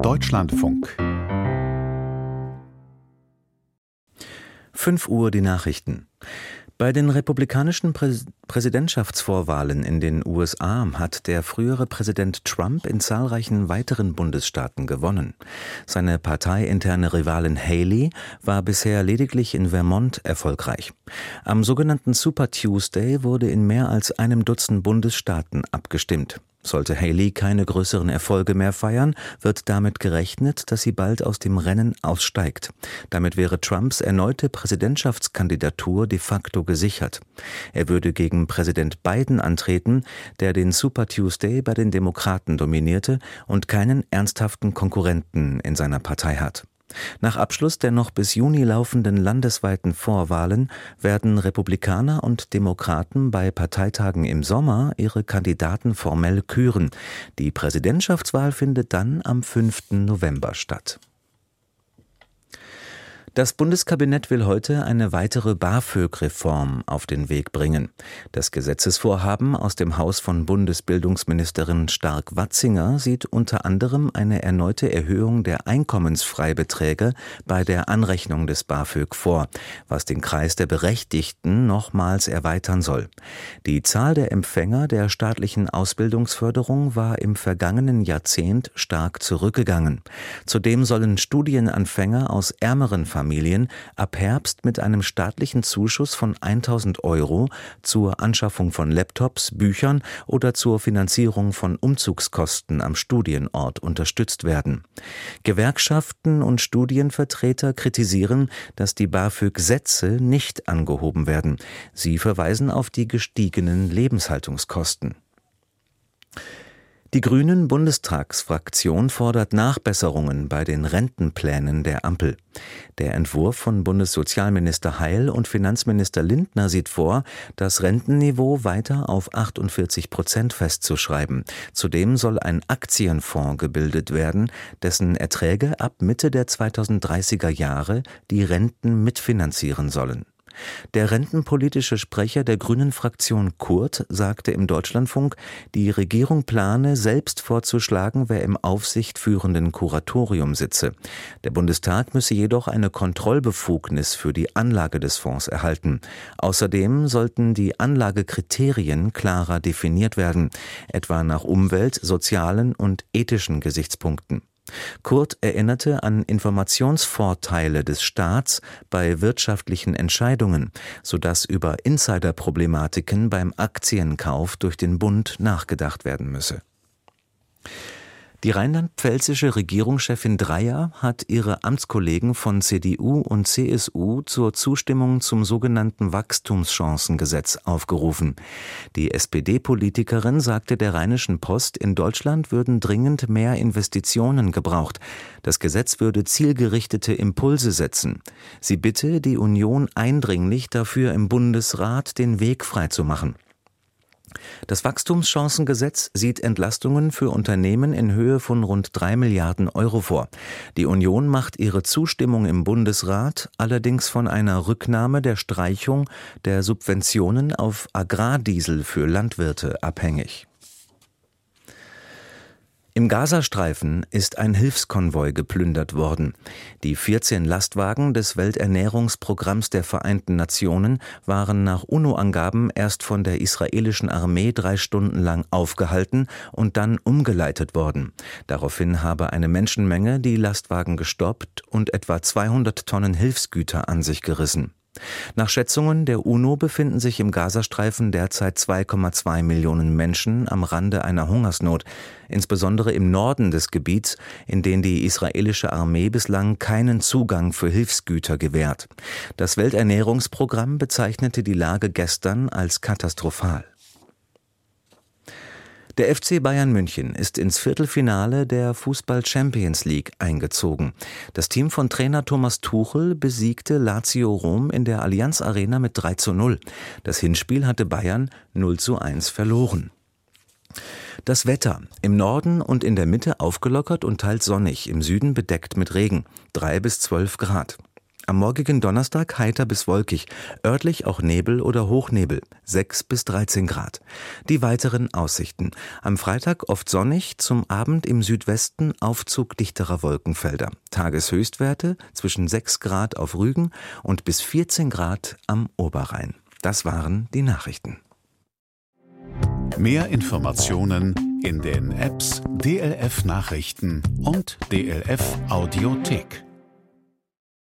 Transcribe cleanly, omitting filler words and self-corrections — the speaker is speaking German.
Deutschlandfunk. 5 Uhr die Nachrichten. Bei den republikanischen Präsidentschaftsvorwahlen in den USA hat der frühere Präsident Trump in zahlreichen weiteren Bundesstaaten gewonnen. Seine parteiinterne Rivalin Haley war bisher lediglich in Vermont erfolgreich. Am sogenannten Super Tuesday wurde in mehr als einem Dutzend Bundesstaaten abgestimmt. Sollte Haley keine größeren Erfolge mehr feiern, wird damit gerechnet, dass sie bald aus dem Rennen aussteigt. Damit wäre Trumps erneute Präsidentschaftskandidatur de facto gesichert. Er würde gegen Präsident Biden antreten, der den Super Tuesday bei den Demokraten dominierte und keinen ernsthaften Konkurrenten in seiner Partei hat. Nach Abschluss der noch bis Juni laufenden landesweiten Vorwahlen werden Republikaner und Demokraten bei Parteitagen im Sommer ihre Kandidaten formell küren. Die Präsidentschaftswahl findet dann am 5. November statt. Das Bundeskabinett will heute eine weitere BAföG-Reform auf den Weg bringen. Das Gesetzesvorhaben aus dem Haus von Bundesbildungsministerin Stark-Watzinger sieht unter anderem eine erneute Erhöhung der Einkommensfreibeträge bei der Anrechnung des BAföG vor, was den Kreis der Berechtigten nochmals erweitern soll. Die Zahl der Empfänger der staatlichen Ausbildungsförderung war im vergangenen Jahrzehnt stark zurückgegangen. Zudem sollen Studienanfänger aus ärmeren Familien ab Herbst mit einem staatlichen Zuschuss von 1.000 € zur Anschaffung von Laptops, Büchern oder zur Finanzierung von Umzugskosten am Studienort unterstützt werden. Gewerkschaften und Studienvertreter kritisieren, dass die BAföG-Sätze nicht angehoben werden. Sie verweisen auf die gestiegenen Lebenshaltungskosten. Die Grünen-Bundestagsfraktion fordert Nachbesserungen bei den Rentenplänen der Ampel. Der Entwurf von Bundessozialminister Heil und Finanzminister Lindner sieht vor, das Rentenniveau weiter auf 48% festzuschreiben. Zudem soll ein Aktienfonds gebildet werden, dessen Erträge ab Mitte der 2030er Jahre die Renten mitfinanzieren sollen. Der rentenpolitische Sprecher der Grünen-Fraktion Kurt sagte im Deutschlandfunk, die Regierung plane, selbst vorzuschlagen, wer im aufsichtführenden Kuratorium sitze. Der Bundestag müsse jedoch eine Kontrollbefugnis für die Anlage des Fonds erhalten. Außerdem sollten die Anlagekriterien klarer definiert werden, etwa nach Umwelt-, sozialen und ethischen Gesichtspunkten. Kurt erinnerte an Informationsvorteile des Staats bei wirtschaftlichen Entscheidungen, sodass über Insiderproblematiken beim Aktienkauf durch den Bund nachgedacht werden müsse. Die rheinland-pfälzische Regierungschefin Dreyer hat ihre Amtskollegen von CDU und CSU zur Zustimmung zum sogenannten Wachstumschancengesetz aufgerufen. Die SPD-Politikerin sagte der Rheinischen Post, in Deutschland würden dringend mehr Investitionen gebraucht. Das Gesetz würde zielgerichtete Impulse setzen. Sie bitte die Union eindringlich dafür im Bundesrat den Weg freizumachen. Das Wachstumschancengesetz sieht Entlastungen für Unternehmen in Höhe von rund 3 Milliarden € vor. Die Union macht ihre Zustimmung im Bundesrat allerdings von einer Rücknahme der Streichung der Subventionen auf Agrardiesel für Landwirte abhängig. Im Gazastreifen ist ein Hilfskonvoi geplündert worden. Die 14 Lastwagen des Welternährungsprogramms der Vereinten Nationen waren nach UNO-Angaben erst von der israelischen Armee 3 Stunden lang aufgehalten und dann umgeleitet worden. Daraufhin habe eine Menschenmenge die Lastwagen gestoppt und etwa 200 Tonnen Hilfsgüter an sich gerissen. Nach Schätzungen der UNO befinden sich im Gazastreifen derzeit 2,2 Millionen Menschen am Rande einer Hungersnot, insbesondere im Norden des Gebiets, in den die israelische Armee bislang keinen Zugang für Hilfsgüter gewährt. Das Welternährungsprogramm bezeichnete die Lage gestern als katastrophal. Der FC Bayern München ist ins Viertelfinale der Fußball-Champions League eingezogen. Das Team von Trainer Thomas Tuchel besiegte Lazio Rom in der Allianz Arena mit 3:0. Das Hinspiel hatte Bayern 0:1 verloren. Das Wetter: Im Norden und in der Mitte aufgelockert und teils sonnig, im Süden bedeckt mit Regen, 3 bis 12 Grad. Am morgigen Donnerstag heiter bis wolkig, örtlich auch Nebel oder Hochnebel, 6 bis 13 Grad. Die weiteren Aussichten. Am Freitag oft sonnig, zum Abend im Südwesten Aufzug dichterer Wolkenfelder. Tageshöchstwerte zwischen 6 Grad auf Rügen und bis 14 Grad am Oberrhein. Das waren die Nachrichten. Mehr Informationen in den Apps DLF Nachrichten und DLF Audiothek.